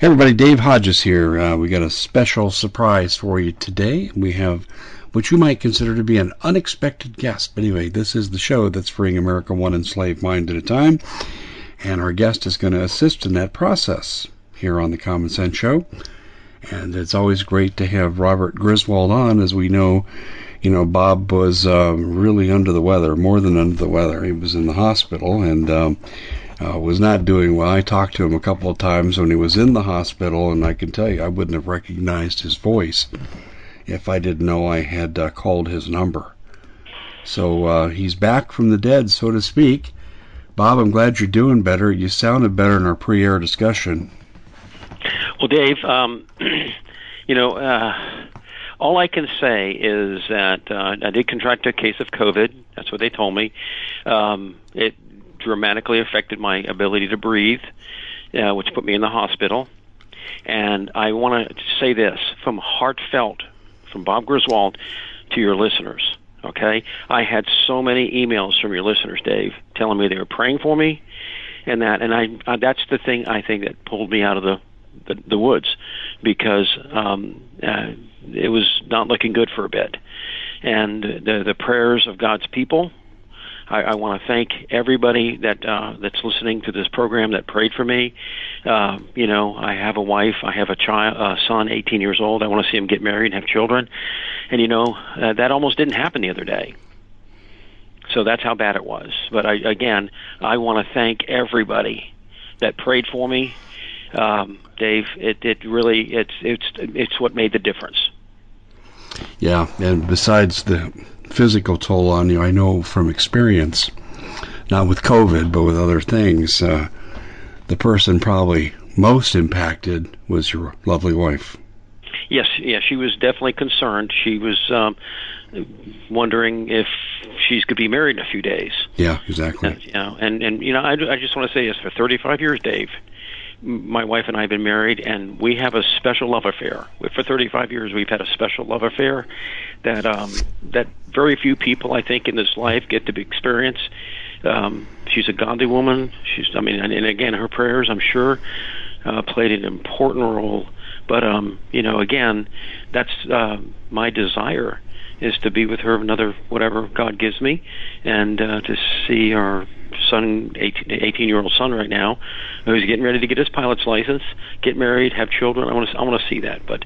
Hey everybody, Dave Hodges here. We got a special surprise for you today. We have what you might consider to be an unexpected guest. But anyway, this is the show that's freeing America one enslaved mind at a time. And our guest is going to assist in that process here on the Common Sense Show. And it's always great to have Robert Griswold on. As we know, Bob was really under the weather, more than under the weather. He was in the hospital and was not doing well. I talked to him a couple of times when he was in the hospital, and I can tell you I wouldn't have recognized his voice if I didn't know I had called his number. So he's back from the dead, so to speak. Bob, I'm glad you're doing better. You sounded better in our pre-air discussion. Well, Dave, all I can say is that I did contract a case of COVID. That's what they told me. It dramatically affected my ability to breathe, which put me in the hospital. And I want to say this from Bob Griswold to your listeners, okay? I had so many emails from your listeners, Dave, telling me they were praying for me, and that's the thing I think that pulled me out of the woods, because it was not looking good for a bit. And the prayers of God's people, I want to thank everybody that's listening to this program that prayed for me. I have a wife. I have a son, 18 years old. I want to see him get married and have children. And, that almost didn't happen the other day. So that's how bad it was. But I want to thank everybody that prayed for me. Dave, it's what made the difference. Yeah, and besides the physical toll on you, I know from experience, not with COVID, but with other things, the person probably most impacted was your lovely wife. Yes, she was definitely concerned. She was wondering if she's going to be married in a few days. Yeah, exactly. I just want to say this, for 35 years, Dave, my wife and I have been married, and we have a special love affair. For 35 years, we've had a special love affair that very few people, I think, in this life get to experience. She's a godly woman. And again, her prayers, I'm sure, played an important role. But again, that's my desire, is to be with her another whatever God gives me, and to see our son, 18-year-old son right now, who's getting ready to get his pilot's license, get married, have children. I want to see that. But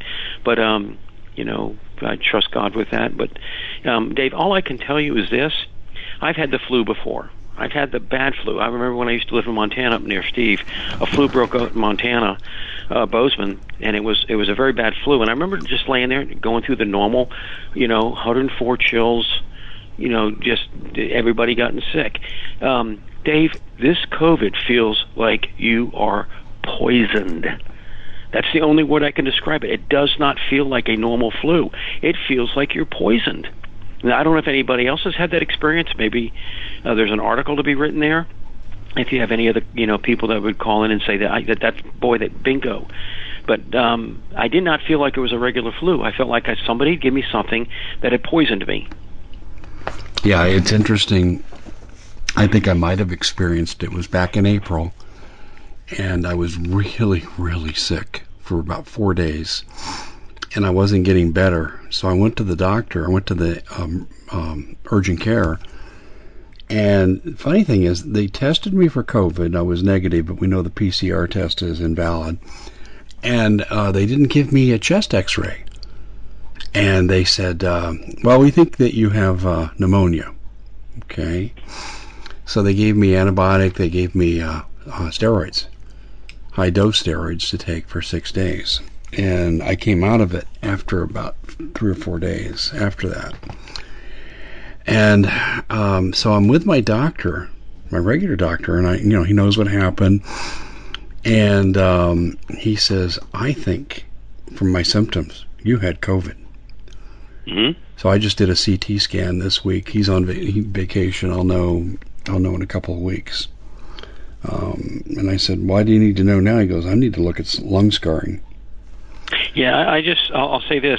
I trust God with that. But Dave, all I can tell you is this: I've had the flu before. I've had the bad flu. I remember when I used to live in Montana up near Steve, a flu broke out in Montana, Bozeman, and it was a very bad flu. And I remember just laying there going through the normal, 104 chills, just everybody gotten sick. Dave, this COVID feels like you are poisoned. That's the only word I can describe it. It does not feel like a normal flu. It feels like you're poisoned. Now, I don't know if anybody else has had that experience. Maybe there's an article to be written there. If you have any other, people that would call in and say that bingo. But I did not feel like it was a regular flu. I felt like somebody gave me something that had poisoned me. Yeah, it's interesting. I think I might have experienced it. It was back in April, and I was really, really sick for about 4 days, and I wasn't getting better. So I went to the doctor. I went to the urgent care, and the funny thing is, they tested me for COVID. I was negative, but we know the PCR test is invalid, and they didn't give me a chest X-ray. And they said, well, we think that you have pneumonia. Okay. So they gave me antibiotic. They gave me steroids, high-dose steroids to take for 6 days. And I came out of it after about 3 or 4 days after that. And so I'm with my doctor, my regular doctor, and he knows what happened. And he says, I think from my symptoms, you had COVID. Mm-hmm. So I just did a CT scan this week. He's on vacation. I'll know in a couple of weeks. And I said, why do you need to know now? He goes, I need to look at lung scarring. Yeah, I'll say this.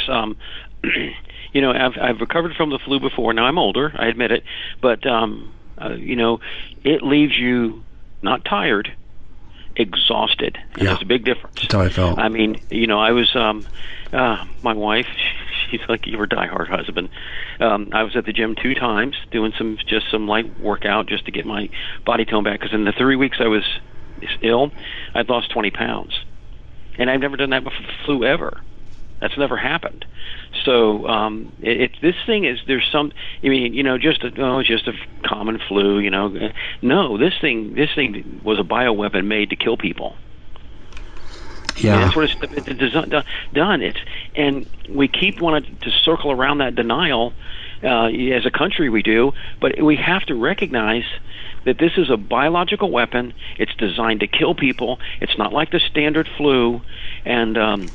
I've recovered from the flu before. Now I'm older, I admit it, but it leaves you not tired, exhausted. And there's a big difference. That's how I felt. I mean, I was, my wife, she's like your diehard husband. I was at the gym 2 times doing some light workout just to get my body tone back. Because in the 3 weeks I was ill, I'd lost 20 pounds. And I've never done that before flu ever. That's never happened. So this thing is, there's some, just a common flu, No, this thing was a bioweapon made to kill people. Yeah. I mean, that's what it's done. And we keep wanting to circle around that denial, as a country we do, but we have to recognize that this is a biological weapon. It's designed to kill people. It's not like the standard flu, and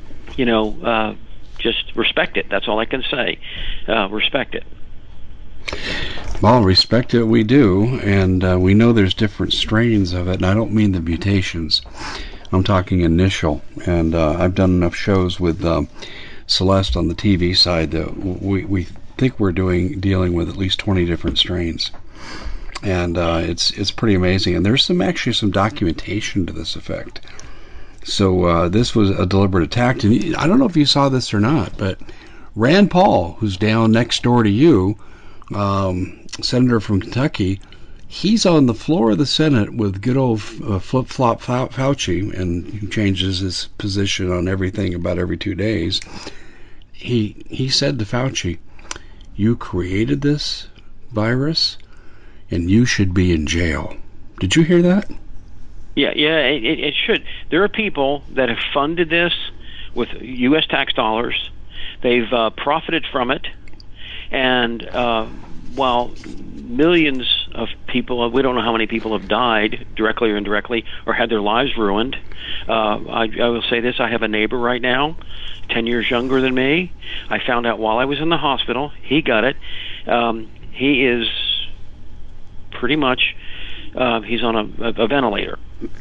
just respect it. That's all I can say. Respect it. Well, respect it we do, and we know there's different strains of it, and I don't mean the mutations. I'm talking initial, and I've done enough shows with Celeste on the TV side that we think we're dealing with at least 20 different strains, and it's pretty amazing. And there's actually some documentation to this effect. So this was a deliberate attack, and I don't know if you saw this or not, but Rand Paul, who's down next door to you, senator from Kentucky, he's on the floor of the Senate with good old flip-flop Fauci, and he changes his position on everything about every 2 days. He said to Fauci, "You created this virus, and you should be in jail." Did you hear that? Yeah, it should. There are people that have funded this with U.S. tax dollars. They've profited from it, and while millions of people, we don't know how many people have died directly or indirectly or had their lives ruined. I will say this, I have a neighbor right now, 10 years younger than me. I found out while I was in the hospital. He got it. He is pretty much, he's on a ventilator.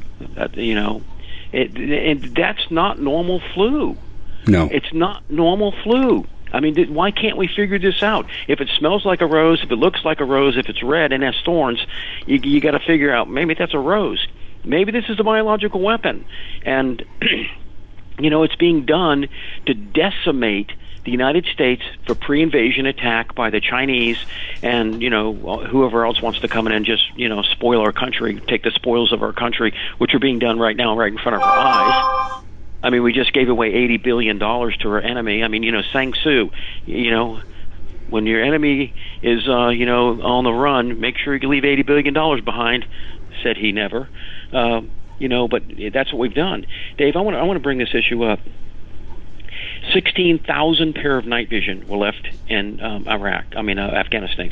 And that's not normal flu. No. It's not normal flu. I mean, why can't we figure this out? If it smells like a rose, if it looks like a rose, if it's red and has thorns, you got to figure out, maybe that's a rose. Maybe this is a biological weapon. And, it's being done to decimate the United States for pre-invasion attack by the Chinese and, whoever else wants to come in and just, spoil our country, take the spoils of our country, which are being done right now right in front of our eyes. I mean, we just gave away $80 billion to our enemy. I mean, Sang Soo, when your enemy is, on the run, make sure you leave $80 billion behind, said he never. But that's what we've done. Dave, I want to bring this issue up. 16,000 pair of night vision were left in Afghanistan,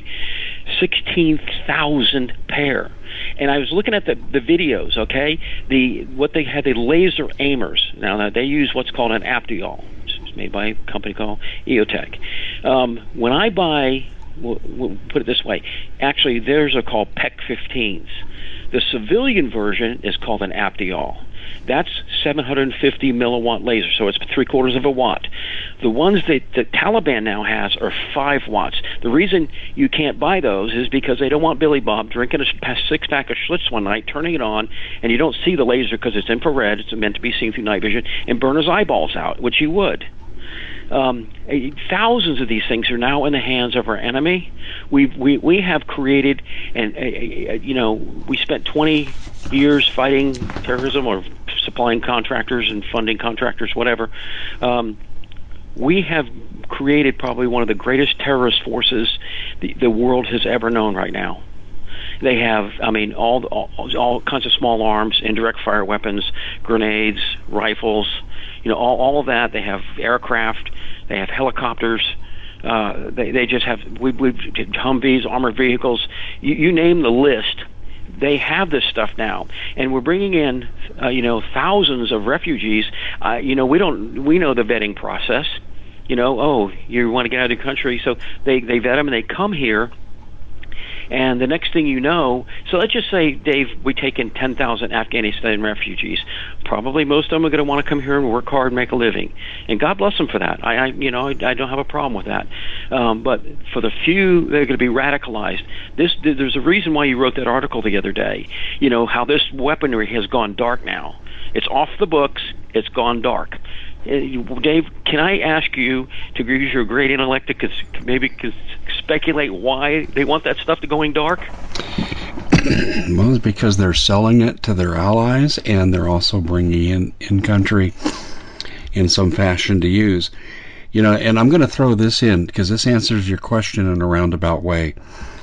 16,000 pair. And I was looking at the videos, okay? The laser aimers. Now they use what's called an Aptiol, which is made by a company called EOTech. When I buy, we'll put it this way, actually theirs are called PEC-15s. The civilian version is called an Aptiol. That's 750 milliwatt laser, so it's 3/4 of a watt. The ones that the Taliban now has are 5 watts. The reason you can't buy those is because they don't want Billy Bob drinking a 6-pack of Schlitz one night, turning it on, and you don't see the laser because it's infrared. It's meant to be seen through night vision, and burn his eyeballs out, which you would. Thousands of these things are now in the hands of our enemy. We have created, and we spent 20 years fighting terrorism or supplying contractors and funding contractors, whatever. We have created probably one of the greatest terrorist forces the world has ever known right now. They have, all kinds of small arms, indirect fire weapons, grenades, rifles, all of that. They have aircraft, they have helicopters, they just have we've Humvees, armored vehicles. You name the list. They have this stuff now, and we're bringing in, thousands of refugees. We know the vetting process. You want to get out of the country, so they vet them and they come here. And the next thing you know, so let's just say, Dave, we take in 10,000 Afghanistan refugees. probably most of them are going to want to come here and work hard and make a living, and God bless them for that. I don't have a problem with that. But for the few that are going to be radicalized, there's a reason why you wrote that article the other day. You know how this weaponry has gone dark now. It's off the books. It's gone dark. Dave, can I ask you to use your great intellect to maybe speculate why they want that stuff to going dark? Well, it's because they're selling it to their allies, and they're also bringing in country in some fashion to use. You know, and I'm going to throw this in because this answers your question in a roundabout way.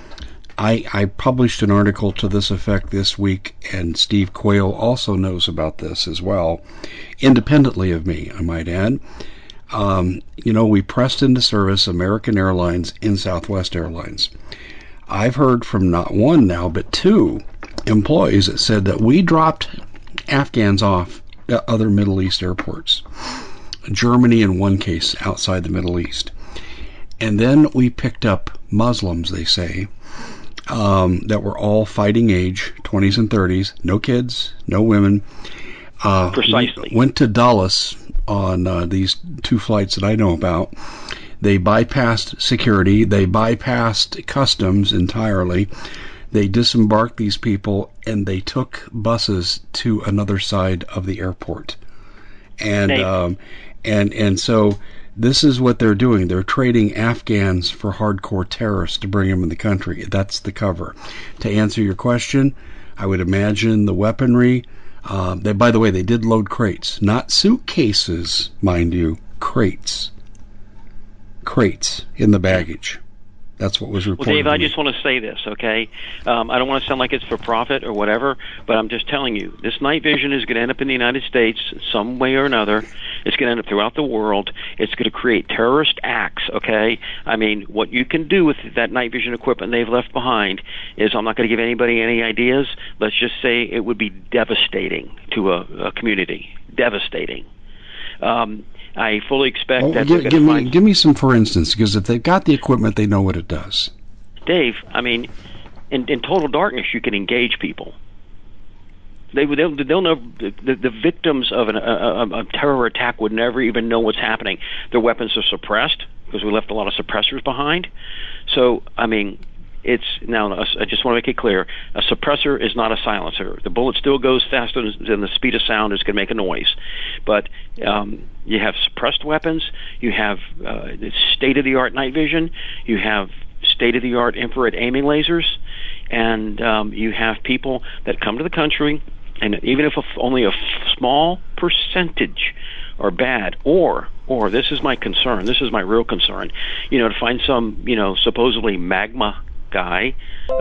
I published an article to this effect this week, and Steve Quayle also knows about this as well, independently of me, I might add. You know, we pressed into service American Airlines and Southwest Airlines. I've heard from not one now, but two employees that said that we dropped Afghans off at other Middle East airports. Germany in one case, outside the Middle East. And then we picked up Muslims, they say, that were all fighting age, 20s and 30s, no kids, no women. Precisely. Went to Dulles on these two flights that I know about. They bypassed security. They bypassed customs entirely. They disembarked these people, and they took buses to another side of the airport. And so this is what they're doing. They're trading Afghans for hardcore terrorists to bring them in the country. That's the cover. To answer your question, I would imagine the weaponry. By the way, they did load crates, not suitcases, mind you, crates in the baggage. That's what was reported. Well, Dave, I just want to say this, okay? I don't want to sound like it's for profit or whatever, but I'm just telling you, this night vision is going to end up in the United States some way or another. It's going to end up throughout the world. It's going to create terrorist acts, okay? I mean, what you can do with that night vision equipment they've left behind is, I'm not going to give anybody any ideas. Let's just say it would be devastating to a community. Devastating. I fully expect that. Give me some, for instance, because if they've got the equipment, they know what it does. Dave, I mean, in total darkness, you can engage people. They'll know the victims of a terror attack would never even know what's happening. Their weapons are suppressed because we left a lot of suppressors behind. So, I mean, I just want to make it clear, a suppressor is not a silencer. The bullet still goes faster than the speed of sound is going to make a noise. But you have suppressed weapons, you have state-of-the-art night vision, you have state-of-the-art infrared aiming lasers, and you have people that come to the country, and even if only a small percentage are bad, or this is my concern, this is my real concern, to find some, supposedly magma guy,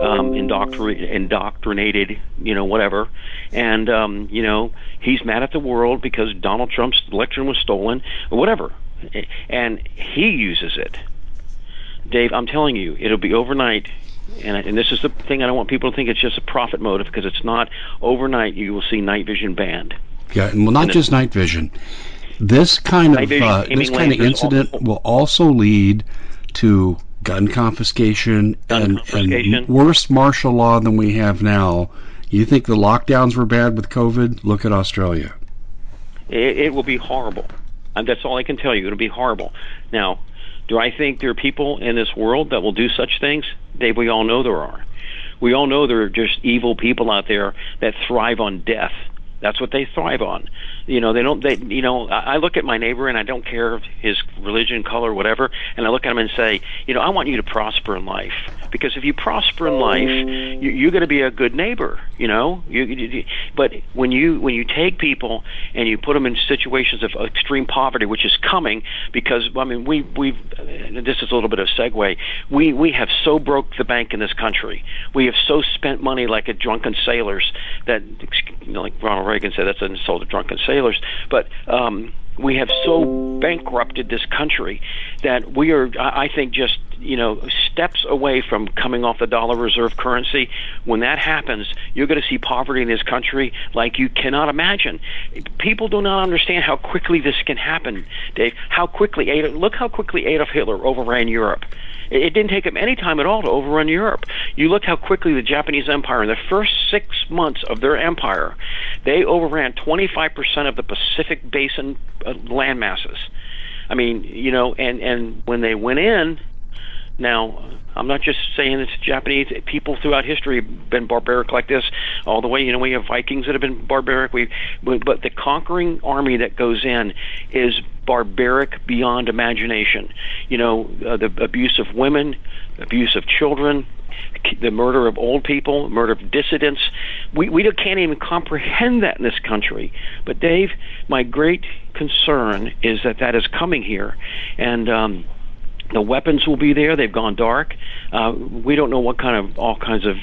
indoctrinated, whatever, and he's mad at the world because Donald Trump's election was stolen, or whatever, and he uses it. Dave, I'm telling you, it'll be overnight, and this is the thing, I don't want people to think it's just a profit motive, because it's not. Overnight, you will see night vision banned. Yeah, well, not just night vision. This kind of incident will also lead to gun confiscation and worse martial law than we have now. You think the lockdowns were bad with COVID? Look at Australia. It will be horrible. And that's all I can tell you. It'll be horrible. Now, do I think there are people in this world that will do such things? Dave, we all know there are. We all know there are just evil people out there that thrive on death. That's what they thrive on. I look at my neighbor, and I don't care his religion, color, whatever, and I look at him and say, I want you to prosper in life. Because if you prosper in life, you're going to be a good neighbor, But when you take people and you put them in situations of extreme poverty, which is coming, because, I mean, this is a little bit of a segue, we have so broke the bank in this country. We have so spent money like a drunken sailors that, like Ronald Reagan said, that's an insult to drunken sailors. But we have so bankrupted this country that we are, I think, just steps away from coming off the dollar reserve currency. When that happens, you're going to see poverty in this country like you cannot imagine. People do not understand how quickly this can happen, Dave. Look how quickly Adolf Hitler overran Europe. It didn't take them any time at all to overrun Europe. You look how quickly the Japanese Empire, in the first 6 months of their empire, they overran 25% of the Pacific Basin land masses. I mean, and when they went in, now, I'm not just saying it's Japanese. People throughout history have been barbaric like this all the way. We have Vikings that have been barbaric. But the conquering army that goes in is barbaric beyond imagination. The abuse of women, abuse of children, the murder of old people, murder of dissidents. We can't even comprehend that in this country. But, Dave, my great concern is that is coming here. And the weapons will be there. They've gone dark. We don't know all kinds of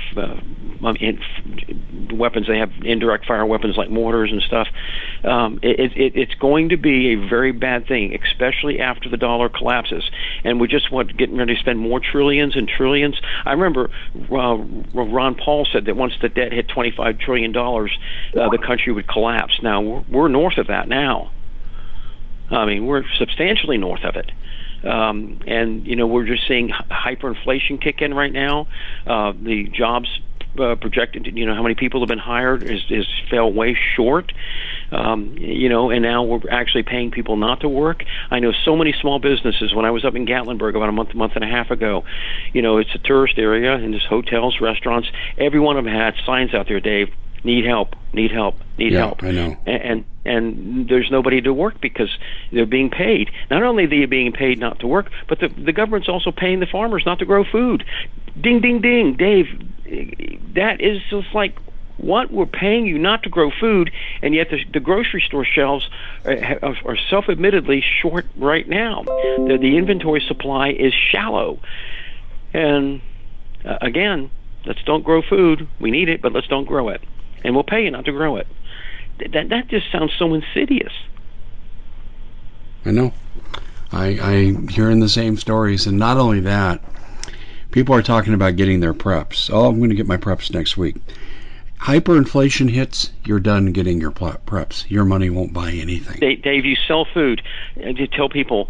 weapons they have, indirect fire weapons like mortars and stuff. It's going to be a very bad thing, especially after the dollar collapses. And we're just getting ready to spend more trillions and trillions. I remember Ron Paul said that once the debt hit $25 trillion, the country would collapse. Now, we're north of that now. I mean, we're substantially north of it. And we're just seeing hyperinflation kick in right now. The jobs projected, how many people have been hired is fell way short. And now we're actually paying people not to work. I know so many small businesses. When I was up in Gatlinburg about a month and a half ago, it's a tourist area, and there's hotels, restaurants. Every one of them had signs out there, Dave. Need help, need help, need help. I know. And there's nobody to work because they're being paid. Not only are they being paid not to work, but the government's also paying the farmers not to grow food. Ding, ding, ding. Dave, that is just like, what? We're paying you not to grow food, and yet the grocery store shelves are self-admittedly short right now. The inventory supply is shallow. And again, let's don't grow food. We need it, but let's don't grow it. And we'll pay you not to grow it. That just sounds so insidious. I know. I'm hearing the same stories, and not only that, people are talking about getting their preps. Oh, I'm going to get my preps next week. Hyperinflation hits, you're done getting your preps. Your money won't buy anything. Dave, you sell food. You tell people.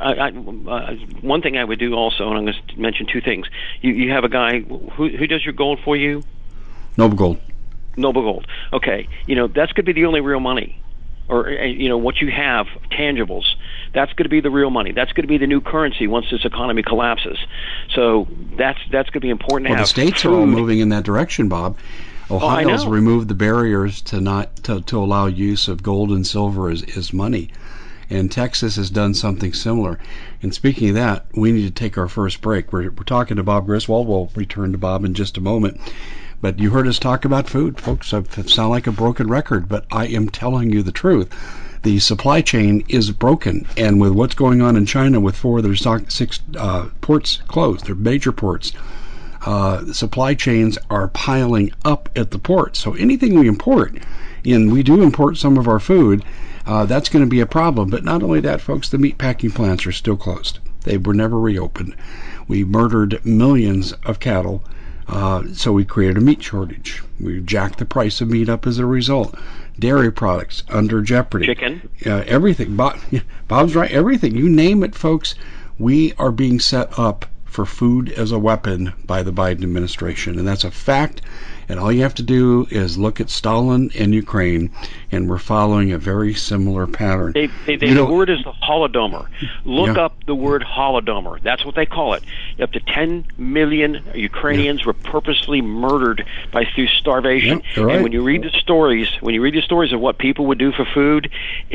One thing I would do also, and I'm going to mention two things. You have a guy who does your gold for you? Noble Gold. Noble Gold. Okay. That's going to be the only real money. Or, what you have, tangibles, that's going to be the real money. That's going to be the new currency once this economy collapses. So that's going to be important to have. The states are all moving in that direction, Bob. Ohio's removed the barriers to allow use of gold and silver as money. And Texas has done something similar. And speaking of that, we need to take our first break. We're talking to Bob Griswold. We'll return to Bob in just a moment. But you heard us talk about food, folks. I sound like a broken record, but I am telling you the truth. The supply chain is broken, and with what's going on in China with 6 ports closed, they're major ports, the supply chains are piling up at the port. So anything we import, and we do import some of our food, that's going to be a problem. But not only that, folks, the meat packing plants are still closed. They were never reopened. We murdered millions of cattle. So we created a meat shortage. We jacked the price of meat up as a result. Dairy products under jeopardy. Chicken. Everything. Bob's right. Everything. You name it, folks. We are being set up for food as a weapon by the Biden administration. And that's a fact. And all you have to do is look at Stalin and Ukraine, and we're following a very similar pattern. The word is the Holodomor. Look up the word Holodomor. That's what they call it. Up to 10 million Ukrainians were purposely murdered through starvation. Right. And when you read the stories, of what people would do for food,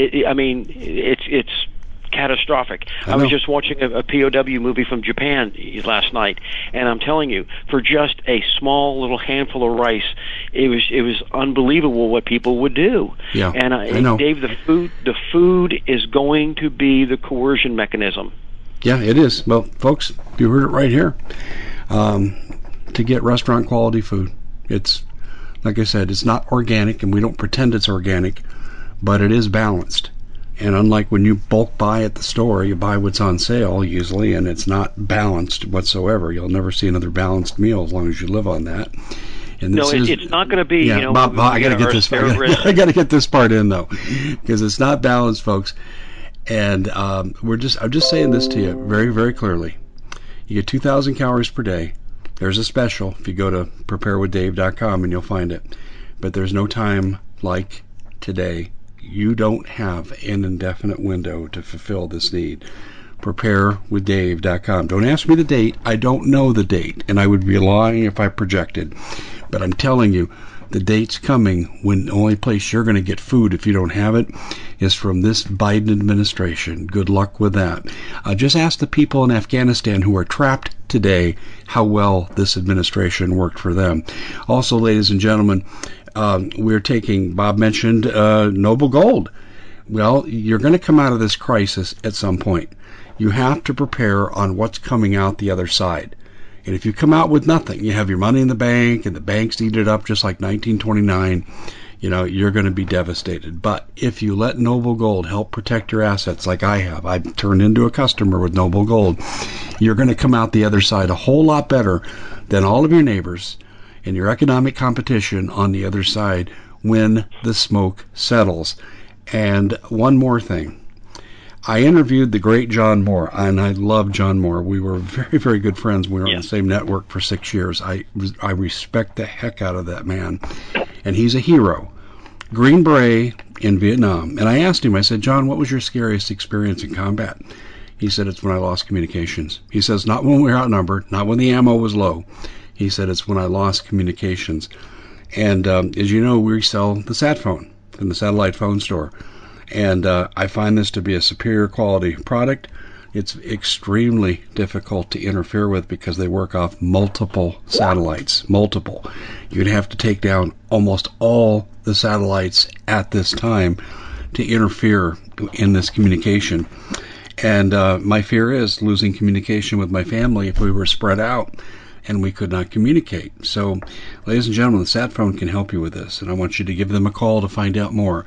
it's catastrophic. I was just watching a POW movie from Japan last night, and I'm telling you, for just a small little handful of rice, it was unbelievable what people would do. Yeah, and I know. Dave, the food is going to be the coercion mechanism. Yeah, it is. Well, folks, you heard it right here. To get restaurant quality food, it's like I said, it's not organic, and we don't pretend it's organic, but it is balanced. And unlike when you bulk buy at the store, you buy what's on sale usually, and it's not balanced whatsoever. You'll never see another balanced meal as long as you live on that. And it's not going to be. Yeah, Bob, I got to get this. I got to get this part in though, because it's not balanced, folks. And I'm just saying this to you very, very clearly. You get 2,000 calories per day. There's a special if you go to preparewithdave.com and you'll find it. But there's no time like today. You don't have an indefinite window to fulfill this need. Preparewithdave.com. Don't ask me the date. I don't know the date, and I would be lying if I projected. But I'm telling you, the date's coming when the only place you're going to get food if you don't have it is from this Biden administration. Good luck with that. Just ask the people in Afghanistan who are trapped today how well this administration worked for them. Also, ladies and gentlemen, we're taking, Bob mentioned Noble Gold. Well, you're going to come out of this crisis at some point. You have to prepare on what's coming out the other side. And if you come out with nothing, you have your money in the bank and the banks eat it up just like 1929, you're going to be devastated. But if you let Noble Gold help protect your assets like I have, I've turned into a customer with Noble Gold, you're going to come out the other side a whole lot better than all of your neighbors and your economic competition on the other side when the smoke settles. And one more thing. I interviewed the great John Moore, and I love John Moore. We were very, very good friends. We were on the same network for 6 years. I respect the heck out of that man, and he's a hero. Green Beret in Vietnam. And I asked him, I said, John, what was your scariest experience in combat? He said, it's when I lost communications. He says, not when we were outnumbered, not when the ammo was low. He said, it's when I lost communications. And as you know, we sell the sat phone in the satellite phone store. And I find this to be a superior quality product. It's extremely difficult to interfere with because they work off multiple satellites, multiple. You'd have to take down almost all the satellites at this time to interfere in this communication. And my fear is losing communication with my family if we were spread out and we could not communicate. So, ladies and gentlemen, the sat phone can help you with this, and I want you to give them a call to find out more.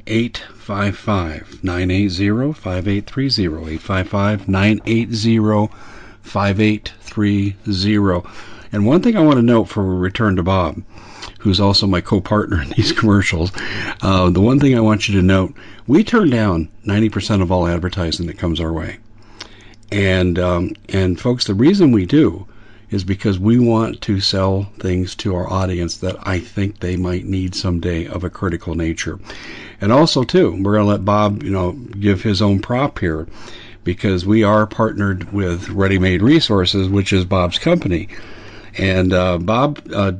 855-980-5830, 855-980-5830. And one thing I want to note before we return to Bob, who's also my co-partner in these commercials, the one thing I want you to note, we turn down 90% of all advertising that comes our way. And folks, the reason we do is because we want to sell things to our audience that I think they might need someday of a critical nature. And also, too, we're going to let Bob, give his own prop here, because we are partnered with Ready Made Resources, which is Bob's company. And Bob,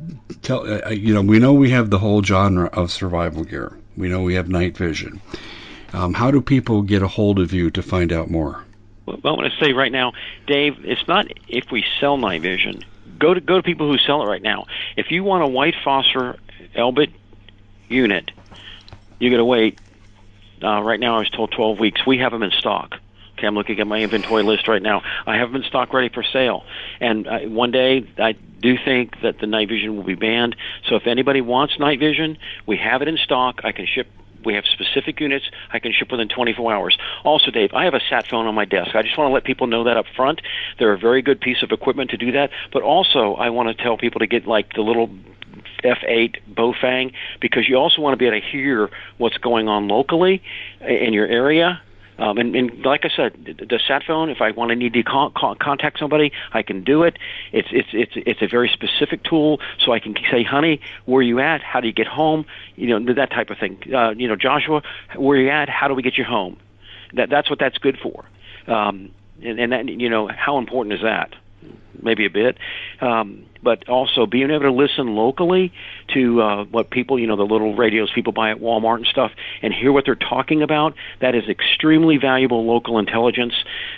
we know we have the whole genre of survival gear. We know we have night vision. How do people get a hold of you to find out more? Well, I want to say right now, Dave, it's not if we sell night vision. Go to people who sell it right now. If you want a white phosphor Elbit unit, you got to wait. Right now, I was told 12 weeks. We have them in stock. Okay, I'm looking at my inventory list right now. I have them in stock ready for sale. And one day, I do think that the night vision will be banned. So if anybody wants night vision, we have it in stock. I can ship. We have specific units I can ship within 24 hours. Also, Dave, I have a sat phone on my desk. I just want to let people know that up front. They're a very good piece of equipment to do that. But also, I want to tell people to get like the little F8 Bofang, because you also want to be able to hear what's going on locally in your area. And like I said, the sat phone, if I want to need to contact somebody, I can do it. It's a very specific tool, so I can say, honey, where are you at? How do you get home? That type of thing. Joshua, where are you at? How do we get you home? That's what that's good for. And that, how important is that? Maybe a bit. But also being able to listen locally to what people, the little radios people buy at Walmart and stuff, and hear what they're talking about, that is extremely valuable local intelligence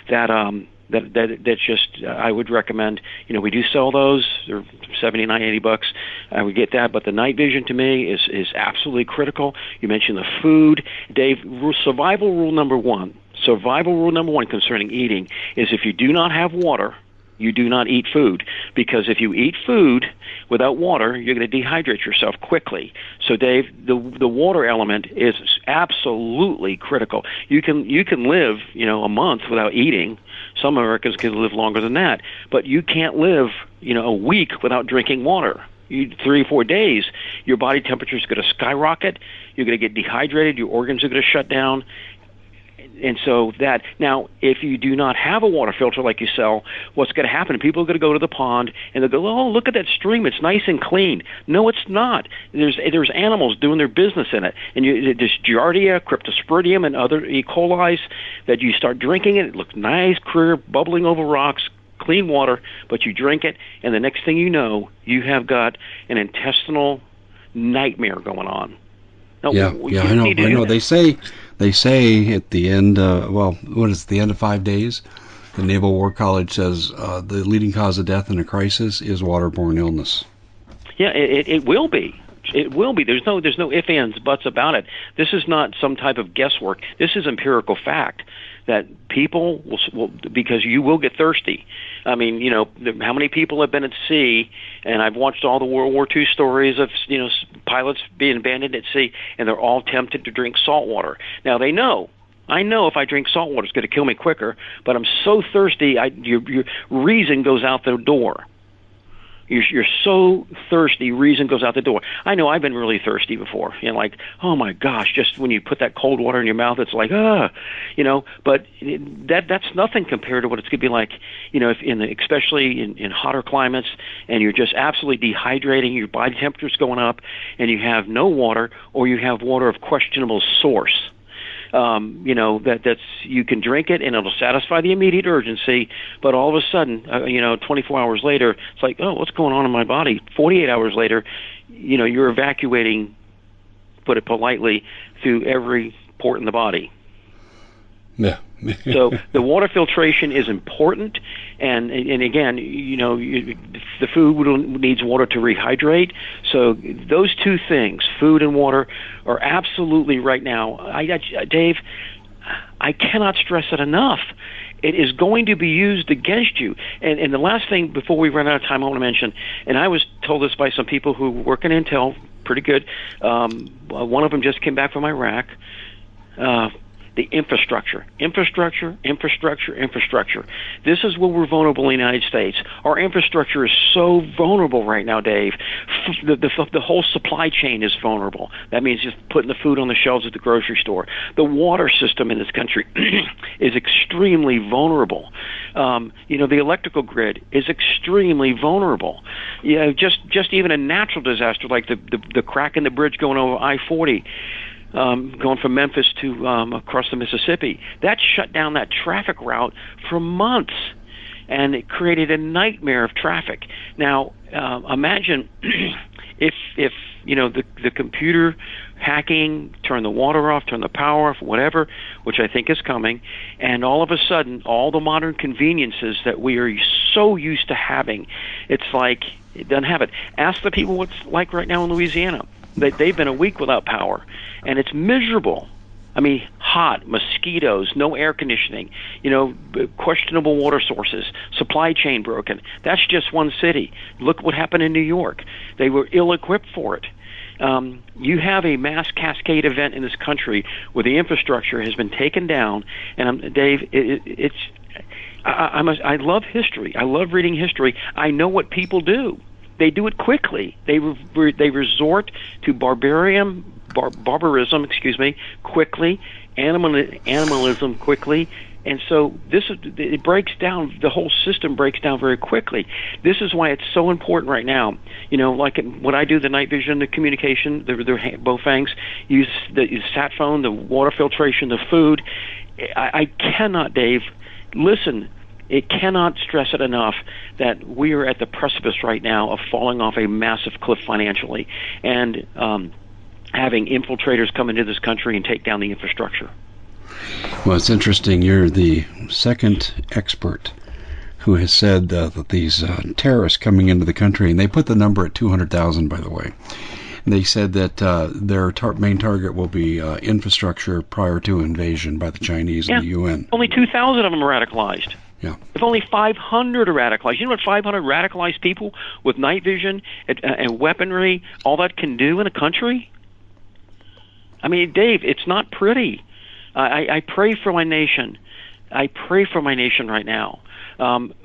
that's just, I would recommend. We do sell those. They're $79, $80. I would get that. But the night vision to me is absolutely critical. You mentioned the food. Dave, survival rule number one concerning eating is if you do not have water, you do not eat food, because if you eat food without water, you're going to dehydrate yourself quickly. So, Dave, the water element is absolutely critical. You can live, a month without eating. Some Americans can live longer than that, but you can't live, a week without drinking water. 3 or 4 days, your body temperature is going to skyrocket. You're going to get dehydrated. Your organs are going to shut down. And so that, now, if you do not have a water filter like you sell, what's going to happen? People are going to go to the pond and they'll go, oh, look at that stream. It's nice and clean. No, it's not. There's animals doing their business in it. And there's Giardia, Cryptosporidium, and other E. coli that you start drinking it. It looks nice, clear, bubbling over rocks, clean water, but you drink it, and the next thing you know, you have got an intestinal nightmare going on. Now, I know. They say at the end, the end of 5 days, the Naval War College says the leading cause of death in a crisis is waterborne illness. Yeah, it will be. It will be. There's no ifs, ands, buts about it. This is not some type of guesswork. This is empirical fact that people will because you will get thirsty. I mean, how many people have been at sea, and I've watched all the World War II stories of, pilots being abandoned at sea, and they're all tempted to drink salt water. Now, I know if I drink salt water, it's going to kill me quicker, but I'm so thirsty, your reason goes out the door. You're so thirsty, reason goes out the door. I know I've been really thirsty before. Like, oh my gosh, just when you put that cold water in your mouth, it's like, but that's nothing compared to what it's going to be like, especially in hotter climates, and you're just absolutely dehydrating, your body temperature's going up, and you have no water, or you have water of questionable source. That's you can drink it and it'll satisfy the immediate urgency, but all of a sudden, 24 hours later, it's like, oh, what's going on in my body? 48 hours later, you're evacuating, put it politely, through every port in the body. Yeah. So the water filtration is important, and again, the food needs water to rehydrate. So those two things, food and water, are absolutely right now. Dave, I cannot stress it enough. It is going to be used against you. And the last thing before we run out of time, I want to mention, and I was told this by some people who work in Intel, pretty good. One of them just came back from Iraq. The infrastructure. This is where we're vulnerable in the United States. Our infrastructure is so vulnerable right now, Dave. The whole supply chain is vulnerable. That means just putting the food on the shelves at the grocery store. The water system in this country is extremely vulnerable. The electrical grid is extremely vulnerable. Just even a natural disaster like the crack in the bridge going over I-40. Going from Memphis to across the Mississippi, that shut down that traffic route for months, and it created a nightmare of traffic. Now, imagine if the computer hacking, turn the water off, turn the power off, whatever, which I think is coming, and all of a sudden, all the modern conveniences that we are so used to having, it's like it doesn't have it. Ask the people what's like right now in Louisiana. They've been a week without power, and it's miserable. I mean, hot, mosquitoes, no air conditioning, questionable water sources, supply chain broken. That's just one city. Look what happened in New York. They were ill-equipped for it. You have a mass cascade event in this country where the infrastructure has been taken down, and Dave, I love history. I love reading history. I know what people do. They do it quickly. They resort to barbarism, quickly, animalism quickly, and so it breaks down. The whole system breaks down very quickly. This is why it's so important right now. Like when I do the night vision, the communication, the Baofengs, use the sat phone, the water filtration, the food. I cannot, Dave, listen. It cannot stress it enough that we are at the precipice right now of falling off a massive cliff financially, and having infiltrators come into this country and take down the infrastructure. Well, it's interesting. You're the second expert who has said that these terrorists coming into the country, and they put the number at 200,000, by the way. They said that their main target will be infrastructure prior to invasion by the Chinese and the UN. Only 2,000 of them are radicalized. Yeah. If only 500 are radicalized. You know what 500 radicalized people with night vision and weaponry, all that can do in a country? I mean, Dave, it's not pretty. I pray for my nation. I pray for my nation right now. And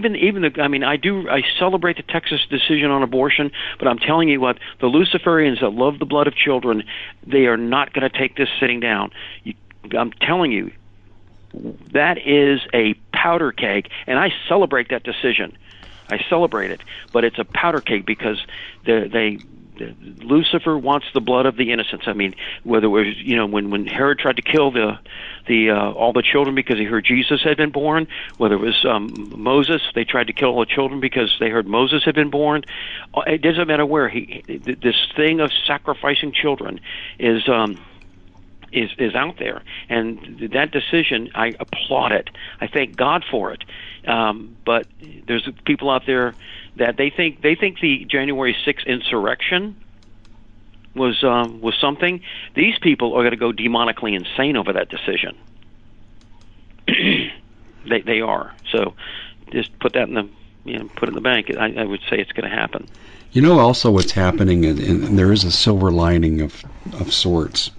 I celebrate the Texas decision on abortion, but I'm telling you what, the Luciferians that love the blood of children, they are not going to take this sitting down. I'm telling you, that is a powder keg, and I celebrate that decision. I celebrate it, but it's a powder keg because Lucifer wants the blood of the innocents. I mean, whether it was, when Herod tried to kill all the children because he heard Jesus had been born, whether it was Moses, they tried to kill all the children because they heard Moses had been born. It doesn't matter where. This thing of sacrificing children is out there, and that decision, I applaud it. I thank God for it. But there's people out there that they think the January 6th insurrection was something. These people are going to go demonically insane over that decision. They are. So just put that put it in the bank. I would say it's going to happen. Also what's happening, and there is a silver lining of sorts.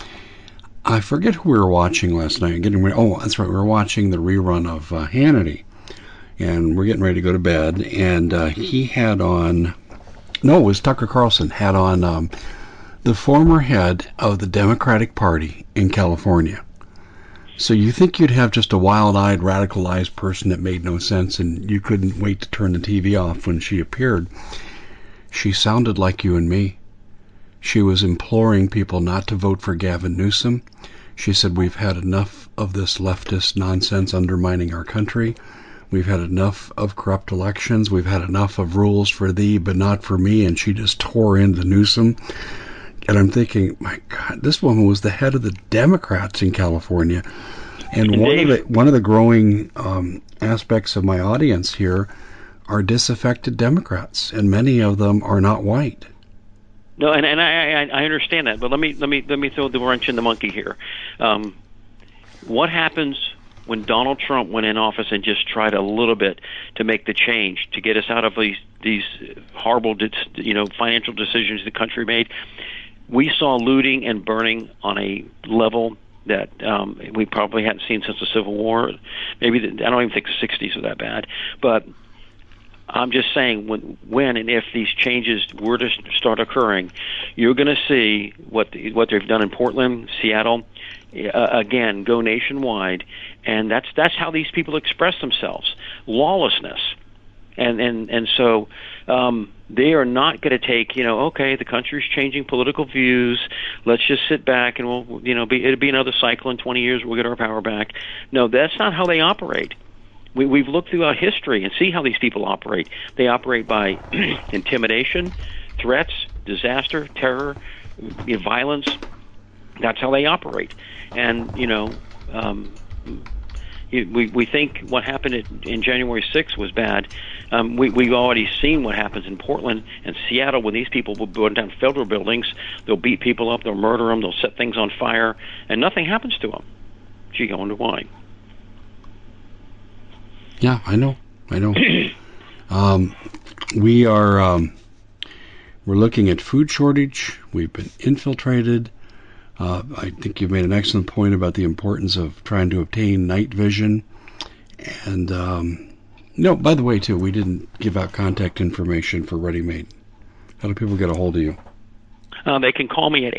I forget who we were watching last night. That's right. We were watching the rerun of Hannity, and we're getting ready to go to bed. And he had on, it was Tucker Carlson, had on the former head of the Democratic Party in California. So you think you'd have just a wild-eyed, radicalized person that made no sense, and you couldn't wait to turn the TV off when she appeared. She sounded like you and me. She was imploring people not to vote for Gavin Newsom. She said, we've had enough of this leftist nonsense undermining our country. We've had enough of corrupt elections. We've had enough of rules for thee, but not for me. And she just tore into Newsom. And I'm thinking, my God, this woman was the head of the Democrats in California. And one of the growing aspects of my audience here are disaffected Democrats, and many of them are not white. No, and I understand that, but let me throw the wrench in the monkey here. What happens when Donald Trump went in office and just tried a little bit to make the change to get us out of these horrible financial decisions the country made? We saw looting and burning on a level that we probably hadn't seen since the Civil War. I don't even think the 60s were that bad, but I'm just saying when and if these changes were to start occurring, you're going to see what they've done in Portland, Seattle, again, go nationwide, and that's how these people express themselves: lawlessness, and so they are not going to take okay, the country's changing political views, let's just sit back and it'll be another cycle in 20 years, we'll get our power back. No, that's not how they operate. We've looked throughout history and see how these people operate. They operate by intimidation, threats, disaster, terror, violence. That's how they operate. And, we think what happened in January 6th was bad. We've already seen what happens in Portland and Seattle when these people will burn down federal buildings. They'll beat people up, they'll murder them, they'll set things on fire, and nothing happens to them. Gee, I wonder why. Yeah, I know. We're looking at food shortage. We've been infiltrated. I think you've made an excellent point about the importance of trying to obtain night vision. And, by the way, too, we didn't give out contact information for Ready Made. How do people get a hold of you? They can call me at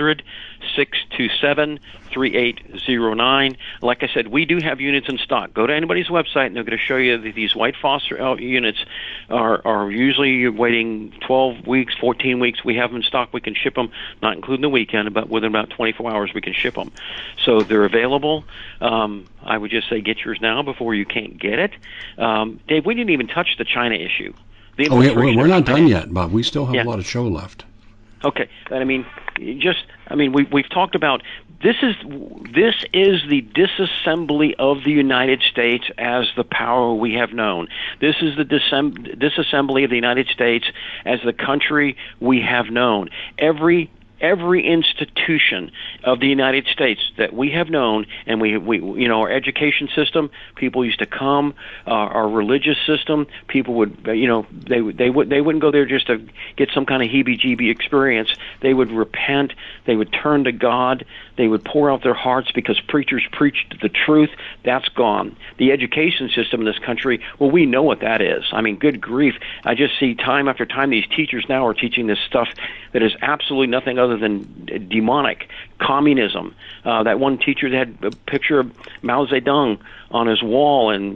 800-627-3809. Like I said, we do have units in stock. Go to anybody's website, and they're going to show you that these White Phosphor units are usually waiting 12 weeks, 14 weeks. We have them in stock. We can ship them, not including the weekend, but within about 24 hours we can ship them. So they're available. I would just say get yours now before you can't get it. Dave, we didn't even touch the China issue. We're not done yet, Bob. We still have a lot of show left. Okay, and we've talked about this is the disassembly of the United States as the power we have known. This is the disassembly of the United States as the country we have known. Every institution of the United States that we have known, and we our education system, people used to come, our religious system, people would, they wouldn't go there just to get some kind of heebie-jeebie experience. They would repent, they would turn to God, they would pour out their hearts because preachers preached the truth. That's gone. The education system in this country, well, we know what that is. I mean, good grief. I just see time after time these teachers now are teaching this stuff that is absolutely nothing other other than demonic communism. That one teacher that had a picture of Mao Zedong on his wall, and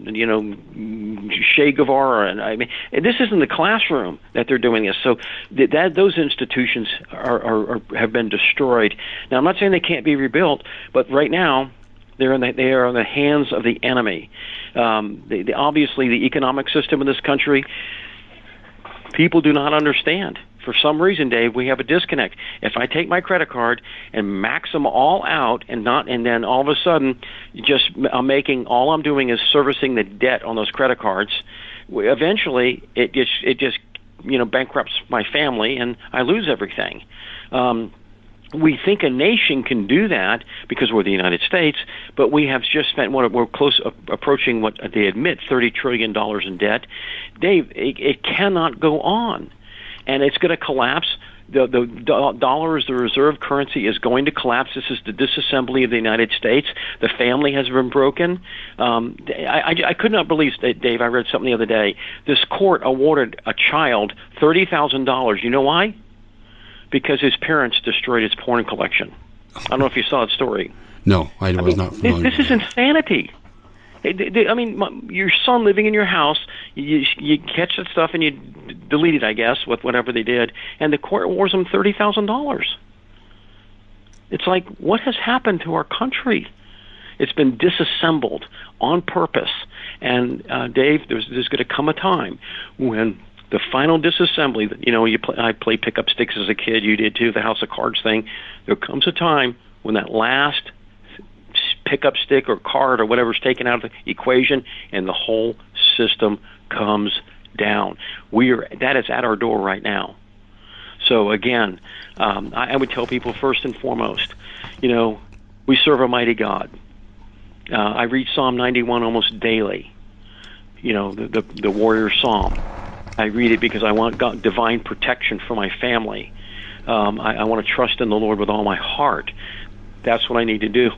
Che Guevara, and this isn't the classroom that they're doing this. So those institutions have been destroyed. Now, I'm not saying they can't be rebuilt, but right now they are in the hands of the enemy. Obviously, the economic system in this country, people do not understand. For some reason, Dave, we have a disconnect. If I take my credit card and max them all out, and then all of a sudden, all I'm doing is servicing the debt on those credit cards. Eventually, it just bankrupts my family, and I lose everything. We think a nation can do that because we're the United States, but we have just spent we're close approaching what they admit, $30 trillion in debt. Dave, it cannot go on, and it's going to collapse. The dollar as the reserve currency is going to collapse. This is the disassembly of the United States. The family has been broken. I could not believe, Dave, I read something the other day. This court awarded a child $30,000. You know why? Because his parents destroyed his porn collection. I don't know if you saw that story. No, I was not familiar. This is insanity. Your son living in your house, you catch that stuff and you delete it, I guess, with whatever they did, and the court awards them $30,000. It's like, what has happened to our country? It's been disassembled on purpose. And, Dave, there's going to come a time when the final disassembly, I played pickup sticks as a kid, you did too, the House of Cards thing. There comes a time when that last pickup stick or card or whatever is taken out of the equation, and the whole system comes down. That is at our door right now. So again, I would tell people first and foremost, we serve a mighty God. I read Psalm 91 almost daily. The warrior psalm. I read it because I want divine protection for my family. I want to trust in the Lord with all my heart. That's what I need to do.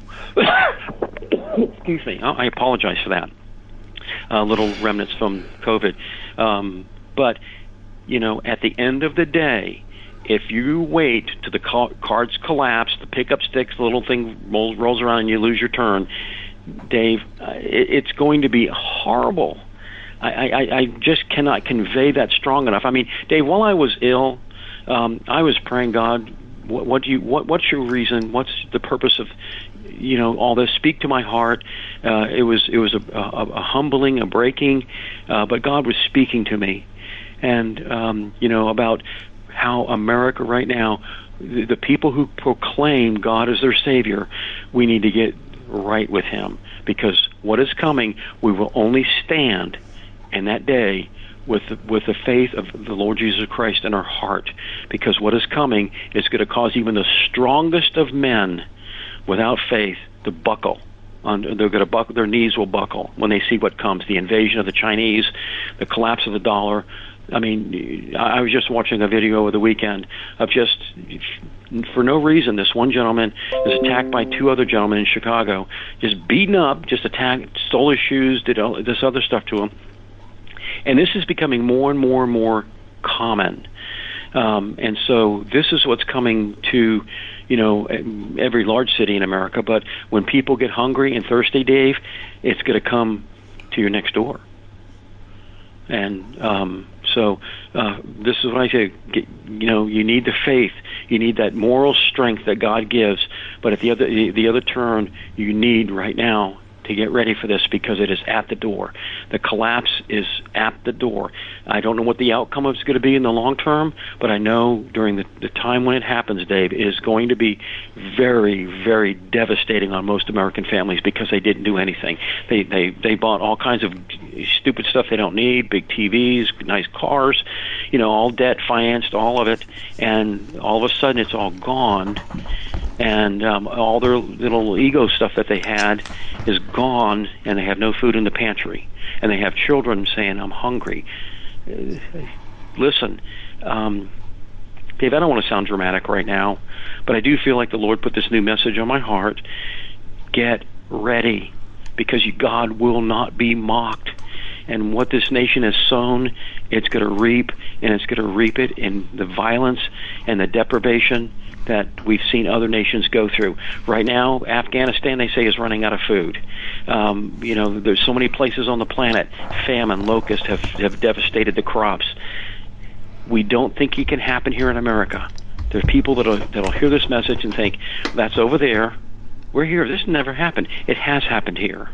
Excuse me. I apologize for that. Little remnants from COVID. But, at the end of the day, if you wait till the cards collapse, the pickup sticks, the little thing rolls around and you lose your turn, Dave, it's going to be horrible. I just cannot convey that strong enough. Dave, while I was ill, I was praying, God, what's your reason? What's the purpose of, all this? Speak to my heart. It was a humbling, a breaking, but God was speaking to me, and about how America right now, the people who proclaim God as their Savior, we need to get right with Him, because what is coming, we will only stand in that day with the faith of the Lord Jesus Christ in our heart, because what is coming is going to cause even the strongest of men without faith to buckle. They're going to buckle. Their knees will buckle when they see what comes: the invasion of the Chinese, the collapse of the dollar. I was just watching a video over the weekend of just, for no reason, this one gentleman was attacked by two other gentlemen in Chicago, just beaten up, just attacked, stole his shoes, did all this other stuff to him. And this is becoming more and more and more common. And so this is what's coming to, every large city in America. But when people get hungry and thirsty, Dave, it's going to come to your next door. And so this is what I say. You need the faith. You need that moral strength that God gives. But at the other turn, you need right now to get ready for this, because it is at the door. The collapse is at the door. I don't know what the outcome is going to be in the long term, but I know during the time when it happens, Dave, it is going to be very, very devastating on most American families, because they didn't do anything. They bought all kinds of stupid stuff they don't need, big TVs, nice cars, all debt financed, all of it, and all of a sudden it's all gone. And all their little ego stuff that they had is gone, and they have no food in the pantry. And they have children saying, I'm hungry. Listen, Dave, I don't want to sound dramatic right now, but I do feel like the Lord put this new message on my heart. Get ready, because God will not be mocked. And what this nation has sown, it's going to reap, and it's going to reap it in the violence and the deprivation that we've seen other nations go through. Right now, Afghanistan, they say, is running out of food. There's so many places on the planet, famine, locusts have devastated the crops. We don't think it can happen here in America. There's people that'll hear this message and think, that's over there. We're here. This never happened. It has happened here.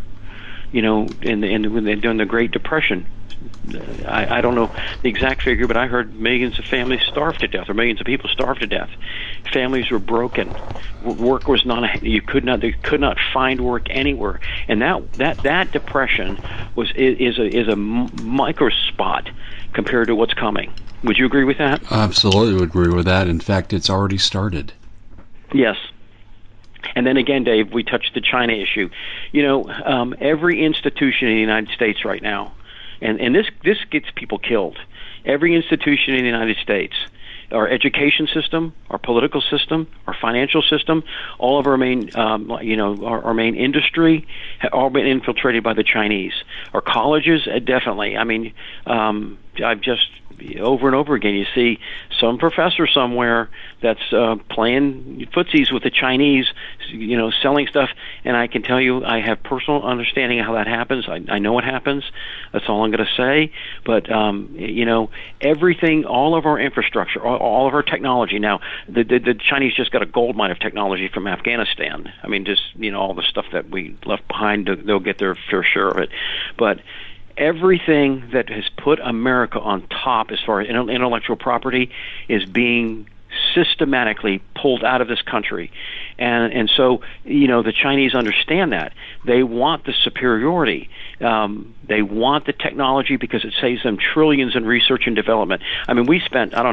During the Great Depression, I don't know the exact figure, but I heard millions of families starved to death, or millions of people starved to death. Families were broken. Work was they could not find work anywhere, and that depression is a micro spot compared to what's coming. Would you agree with that? Absolutely would agree with that. In fact, it's already started. Yes. And then again, Dave, we touched the China issue. Every institution in the United States right now, and this gets people killed. Every institution in the United States, our education system, our political system, our financial system, all of our main, our main industry, have all been infiltrated by the Chinese. Our colleges, definitely. I mean, I've just over and over again, you see some professor somewhere that's playing footsies with the Chinese, selling stuff. And I can tell you, I have personal understanding of how that happens. I know what happens. That's all I'm going to say. But everything, all of our infrastructure, all of our technology. Now, the Chinese just got a gold mine of technology from Afghanistan. I mean, just all the stuff that we left behind, they'll get their fair share of it. But everything that has put America on top as far as intellectual property is being systematically pulled out of this country. And so, the Chinese understand that. They want the superiority. They want the technology because it saves them trillions in research and development. I mean, we spent, a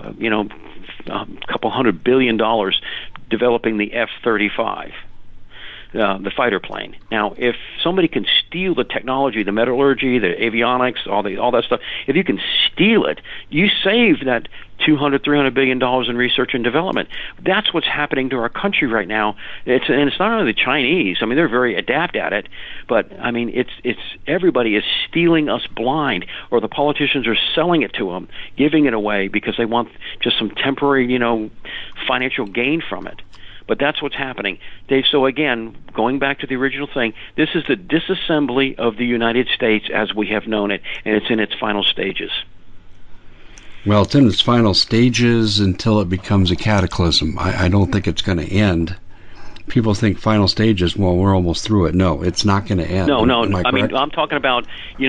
couple $100 billion developing the F-35. The fighter plane. Now, if somebody can steal the technology, the metallurgy, the avionics, all that stuff, if you can steal it, you save that $200-300 billion in research and development. That's what's happening to our country right now. It's not only the Chinese. I mean, they're very adept at it, but I mean, it's everybody is stealing us blind, or the politicians are selling it to them, giving it away because they want just some temporary, financial gain from it. But that's what's happening, Dave. So again, going back to the original thing, this is the disassembly of the United States as we have known it, and it's in its final stages. Well, it's in its final stages until it becomes a cataclysm. I don't think it's going to end. People think final stages, well, we're almost through it. No, it's not going to end. No. I mean, I'm talking about,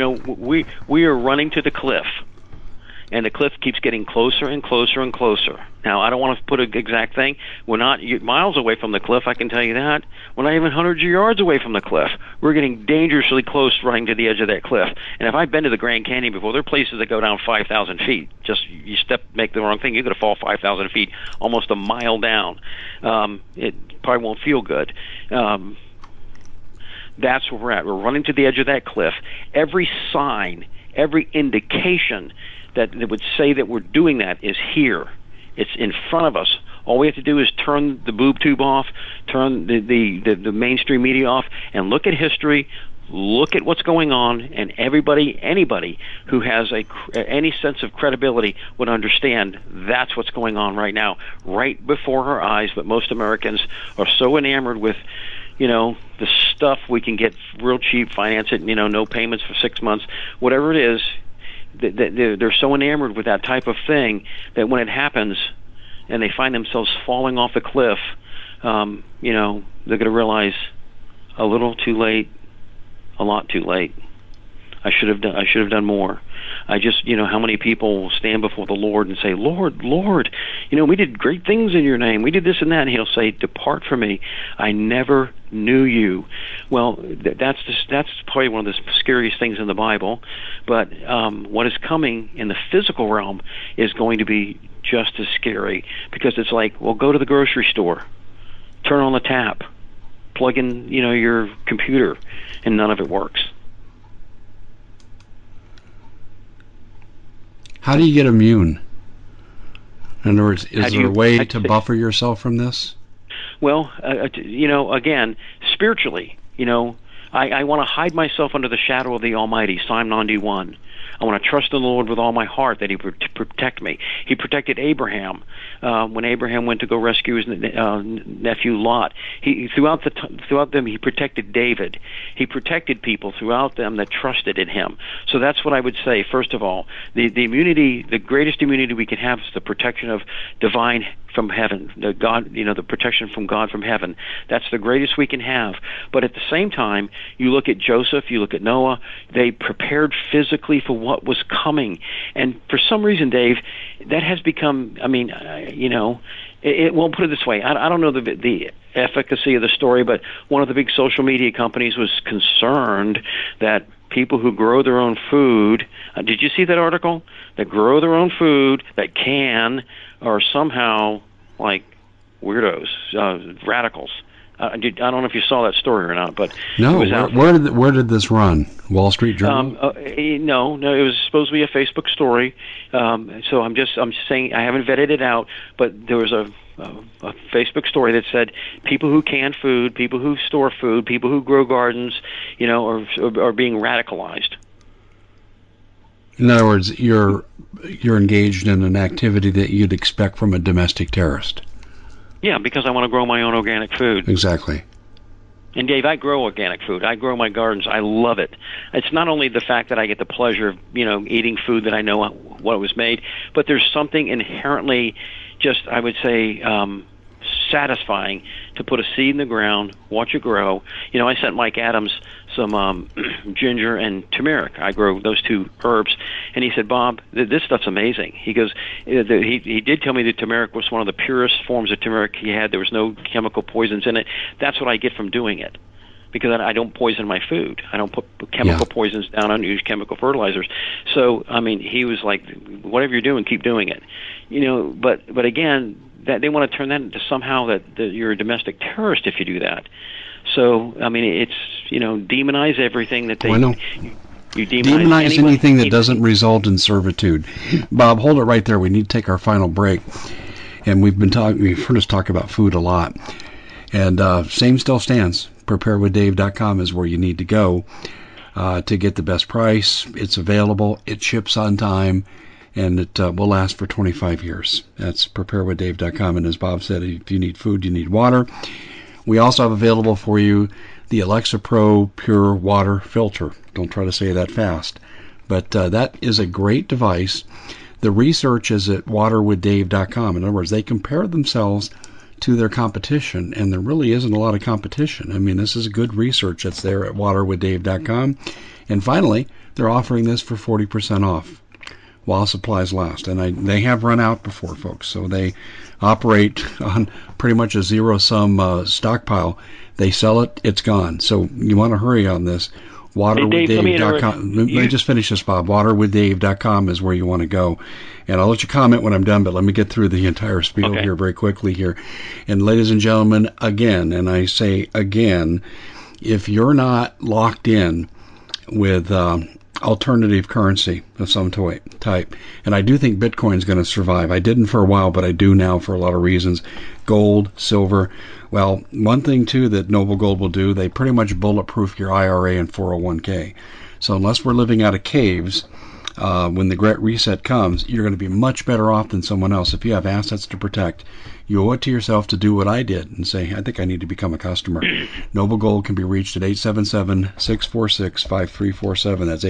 we are running to the cliff. And the cliff keeps getting closer and closer and closer. Now, I don't want to put an exact thing. We're not miles away from the cliff, I can tell you that. We're not even hundreds of yards away from the cliff. We're getting dangerously close running to the edge of that cliff. And if I've been to the Grand Canyon before, there are places that go down 5,000 feet. Just you make the wrong thing, you're going to fall 5,000 feet, almost a mile down. It probably won't feel good. That's where we're at. We're running to the edge of that cliff. Every sign, every indication that would say that we're doing that is here. It's in front of us. All we have to do is turn the boob tube off, turn the mainstream media off, and look at history, look at what's going on, and anybody who has any sense of credibility would understand that's what's going on right now, right before our eyes. But most Americans are so enamored with the stuff we can get real cheap, finance it, no payments for 6 months, whatever it is. They're so enamored with that type of thing that when it happens and they find themselves falling off a cliff, they're going to realize a little too late, a lot too late. I should have done more. I just, how many people stand before the Lord and say, Lord, Lord, we did great things in your name. We did this and that. And he'll say, depart from me. I never knew you. Well, that's probably one of the scariest things in the Bible. But what is coming in the physical realm is going to be just as scary, because it's like, well, go to the grocery store, turn on the tap, plug in, your computer, and none of it works. How do you get immune? In other words, is there a way to buffer yourself from this? Well, again, spiritually, I want to hide myself under the shadow of the Almighty, Psalm 91. I want to trust in the Lord with all my heart that He would protect me. He protected Abraham when Abraham went to go rescue his nephew Lot. Throughout them, He protected David. He protected people throughout them that trusted in Him. So that's what I would say. First of all, the immunity, the greatest immunity we can have is the protection of divine from heaven, the protection from God from heaven. That's the greatest we can have. But at the same time, you look at Joseph, you look at Noah, they prepared physically for what was coming. And for some reason, Dave, that has become, we'll put it this way. I don't know the efficacy of the story, but one of the big social media companies was concerned that people who grow their own food, did you see that article? That grow their own food, that can, are somehow like weirdos, radicals. I don't know if you saw that story or not, but no. Where did this run? Wall Street Journal? No. It was supposed to be a Facebook story. So I'm saying I haven't vetted it out, but there was a Facebook story that said people who can food, people who store food, people who grow gardens, are being radicalized. In other words, you're engaged in an activity that you'd expect from a domestic terrorist. Yeah, because I want to grow my own organic food. Exactly. And Dave, I grow organic food. I grow my gardens. I love it. It's not only the fact that I get the pleasure of, eating food that I know what was made, but there's something inherently just, I would say, satisfying to put a seed in the ground, watch it grow. I sent Mike Adams some ginger and turmeric. I grow those two herbs, and he said, "Bob, this stuff's amazing." He goes, he did tell me that turmeric was one of the purest forms of turmeric he had. There was no chemical poisons in it. That's what I get from doing it, because I don't poison my food. I don't put chemical poisons down. I don't use chemical fertilizers. So, he was like, "Whatever you're doing, keep doing it." But again, that they want to turn that into somehow that you're a domestic terrorist if you do that. So, it's, demonize everything that they... Oh, I know. You demonize anything that doesn't result in servitude. Bob, hold it right there. We need to take our final break. And we've heard us talk about food a lot. And same still stands. PrepareWithDave.com is where you need to go to get the best price. It's available. It ships on time. And it will last for 25 years. That's PrepareWithDave.com. And as Bob said, if you need food, you need water. We also have available for you the Alexa Pro Pure Water Filter. Don't try to say that fast. But that is a great device. The research is at waterwithdave.com. In other words, they compare themselves to their competition, and there really isn't a lot of competition. This is good research that's there at waterwithdave.com. And finally, they're offering this for 40% off while supplies last. And they have run out before, folks. So they operate on pretty much a zero-sum stockpile. They sell it, it's gone. So you want to hurry on this. Waterwithdave.com. Let me just finish this, Bob. Waterwithdave.com is where you want to go. And I'll let you comment when I'm done, but let me get through the entire spiel here very quickly here. And ladies and gentlemen, again, and I say again, if you're not locked in with alternative currency of some type, and I do think Bitcoin is going to survive. I didn't for a while, but I do now for a lot of reasons. Gold, silver. Well, one thing too that Noble Gold will do, they pretty much bulletproof your IRA and 401k. So unless we're living out of caves, when the Great Reset comes, you're going to be much better off than someone else. If you have assets to protect, you owe it to yourself to do what I did and say, I think I need to become a customer. Noble Gold can be reached at 877-646-5347. That's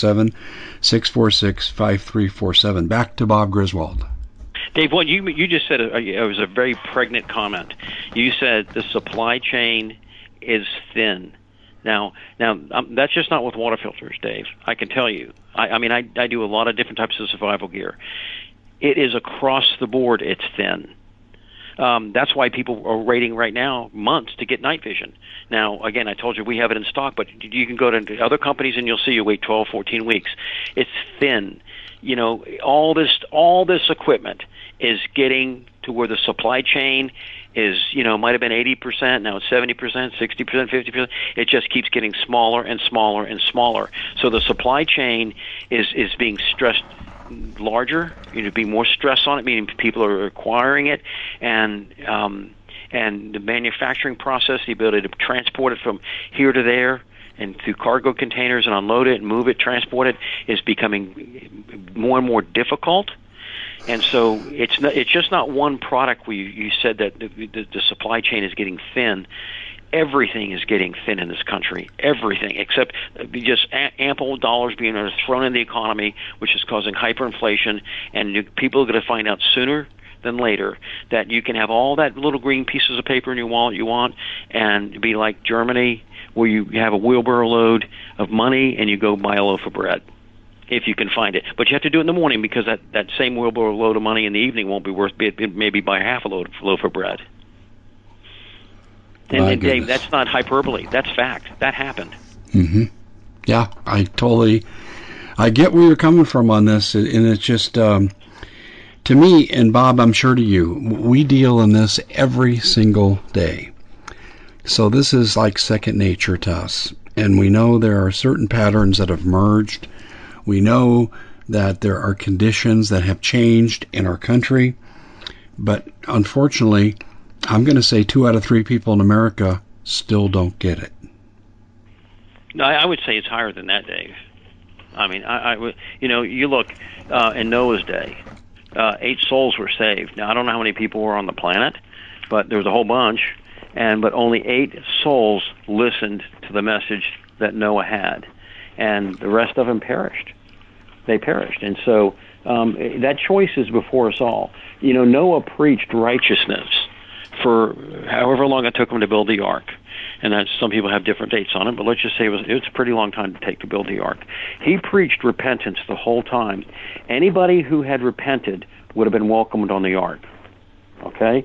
877-646-5347. Back to Bob Griswold. Dave, what you just said it was a very pregnant comment. You said the supply chain is thin. Now, that's just not with water filters, Dave. I can tell you. I do a lot of different types of survival gear. It is across the board. It's thin. That's why people are waiting right now months to get night vision. Now, again, I told you we have it in stock, but you can go to other companies and you'll see you wait 12, 14 weeks. It's thin. All this equipment is getting to where the supply chain is, might have been 80%, now it's 70%, 60%, 50%. It just keeps getting smaller and smaller and smaller. So the supply chain is being stressed larger, being more stress on it, meaning people are acquiring it, and the manufacturing process, the ability to transport it from here to there, and through cargo containers and unload it and move it, transport it is becoming more and more difficult. And so it's just not one product where you said that the supply chain is getting thin. Everything is getting thin in this country. Everything, except just ample dollars being thrown in the economy, which is causing hyperinflation. And people are going to find out sooner than later that you can have all that little green pieces of paper in your wallet you want and be like Germany, where you have a wheelbarrow load of money and you go buy a loaf of bread, if you can find it. But you have to do it in the morning, because that same wheelbarrow load of money in the evening won't be worth maybe buy half a loaf of bread. And Dave, that's not hyperbole. That's fact. That happened. Mm-hmm. Yeah, I get where you're coming from on this, and it's just, to me, and Bob, I'm sure to you, we deal in this every single day. So this is like second nature to us. And we know there are certain patterns that have merged. We know that there are conditions that have changed in our country. But unfortunately, I'm going to say 2 out of 3 people in America still don't get it. No, I would say it's higher than that, Dave. I mean, you look in Noah's day, 8 souls were saved. Now, I don't know how many people were on the planet, but there was a whole bunch. But only 8 souls listened to the message that Noah had, and the rest of them perished. They perished. And so that choice is before us all. Noah preached righteousness for however long it took him to build the ark. And that's, some people have different dates on it, but let's just say it was a pretty long time to take to build the ark. He preached repentance the whole time. Anybody who had repented would have been welcomed on the ark. Okay?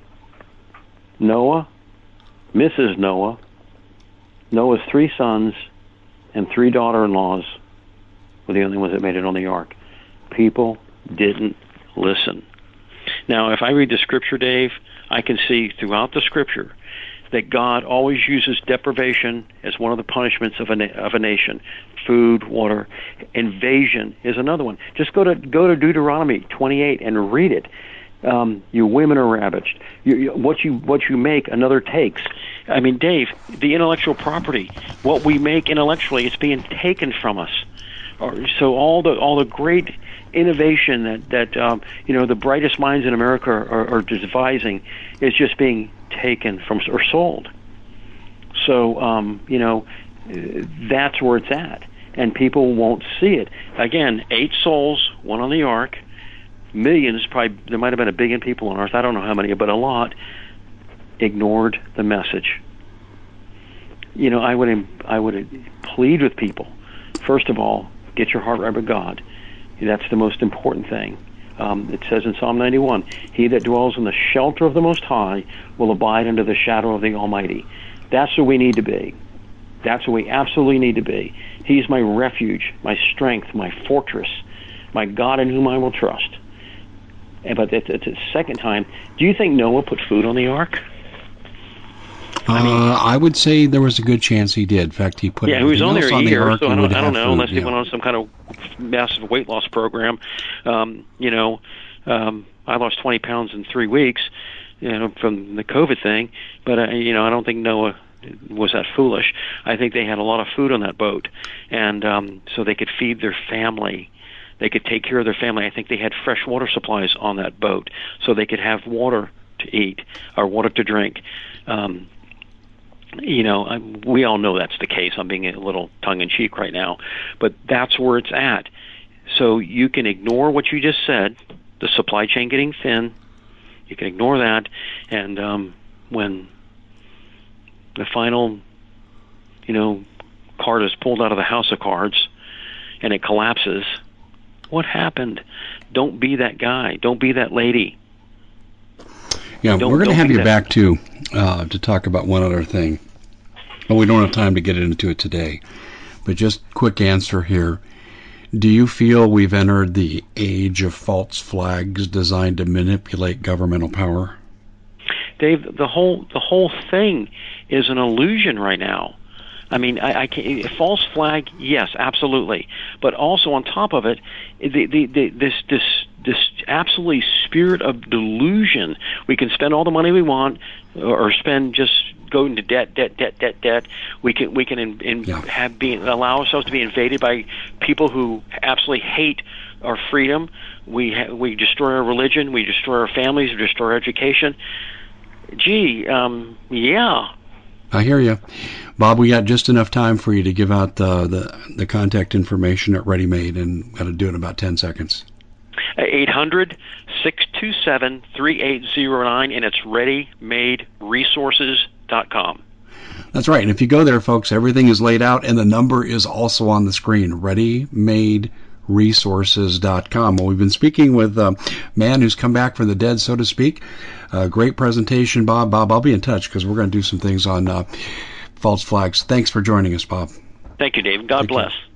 Noah, Mrs. Noah, Noah's 3 sons, and 3 daughter-in-laws were the only ones that made it on the ark. People didn't listen. Now, if I read the Scripture, Dave, I can see throughout the Scripture that God always uses deprivation as one of the punishments of a nation. Food, water, invasion is another one. Just go to Deuteronomy 28 and read it. Your women are ravaged. What you make, another takes. I mean, Dave, the intellectual property, what we make intellectually, it's being taken from us. So all the great innovation that the brightest minds in America are devising is just being taken from or sold. So that's where it's at, and people won't see it. Again, 8 souls, 1 on the ark. Millions, probably there might have been 1 billion people on Earth. I don't know how many, but a lot ignored the message. I would plead with people. First of all, get your heart right with God. That's the most important thing. It says in Psalm 91, "He that dwells in the shelter of the Most High will abide under the shadow of the Almighty." That's where we need to be. That's where we absolutely need to be. He's my refuge, my strength, my fortress, my God in whom I will trust. But it's the second time. Do you think Noah put food on the ark? I would say there was a good chance he did. In fact, he put he was on there a year, ark, so I don't know, food, unless he went on some kind of massive weight loss program. I lost 20 pounds in 3 weeks, from the COVID thing. But I don't think Noah was that foolish. I think they had a lot of food on that boat, and so they could feed their family. They could take care of their family. I think they had fresh water supplies on that boat, so they could have water to eat or water to drink. We all know that's the case. I'm being a little tongue-in-cheek right now, but that's where it's at. So you can ignore what you just said, the supply chain getting thin. You can ignore that, and when the final, card is pulled out of the house of cards and it collapses, what happened? Don't be that guy. Don't be that lady. Yeah, we're going to have you back, too, to talk about one other thing. Well, we don't have time to get into it today, but just quick answer here. Do you feel we've entered the age of false flags designed to manipulate governmental power? Dave, the whole thing is an illusion right now. I mean, I can't, false this absolutely spirit of delusion. We can spend all the money we want, or go into debt. We can allow ourselves to be invaded by people who absolutely hate our freedom. We destroy our religion. We destroy our families. We destroy our education. Yeah. I hear you. Bob, we got just enough time for you to give out the contact information at Ready Made, and got to do it in about 10 seconds. 800-627-3809, and it's ReadyMadeResources.com. That's right. And if you go there, folks, everything is laid out, and the number is also on the screen, ReadyMadeResources.com. Well, we've been speaking with a man who's come back from the dead, so to speak. Great presentation, Bob. Bob, I'll be in touch because we're going to do some things on false flags. Thanks for joining us, Bob. Thank you, David. God bless.